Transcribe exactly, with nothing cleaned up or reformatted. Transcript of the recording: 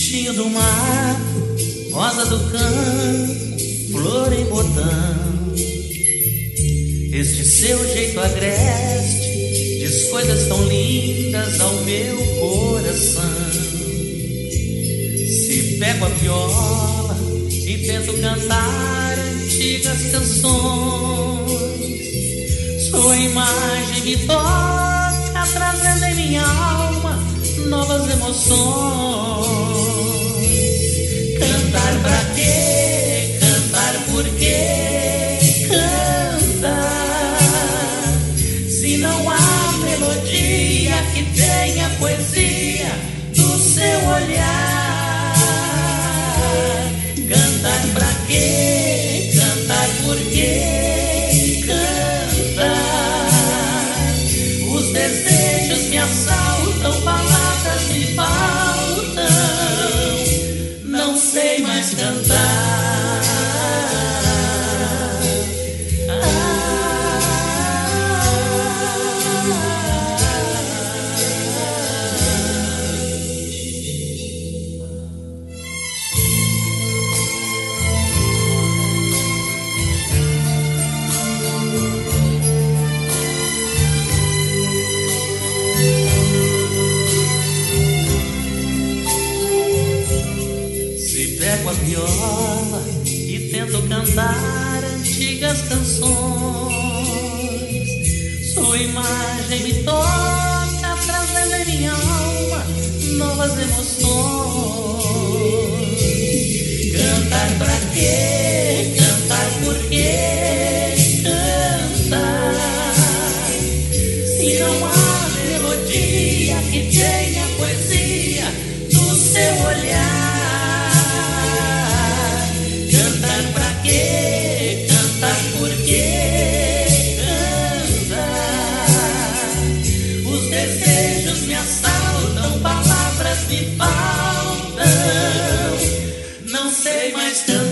Bichinho do mar, rosa do campo, flor em botão. Este seu jeito agreste diz coisas tão lindas ao meu coração. Se pego a viola e tento cantar antigas canções, sua imagem me toca, trazendo em minha alma novas emoções. Cantar pra quê? Cantar por quê? Cantar se não há melodia que tenha poesia no seu olhar. Cantar pra quê? Cantar por quê? Cantar. Os desejos me assaltam, palavras me faltam, não sei mais cantar. Pego a viola e tento cantar antigas canções, sua imagem me toca, trazendo em minha alma novas emoções. Cantar pra quê? Cantar por quê? Cantar se não há melodia que tenha poesia no seu olhar. Cantar por quê? Cantar. Os desejos me assaltam, palavras me faltam, não sei mais cantar.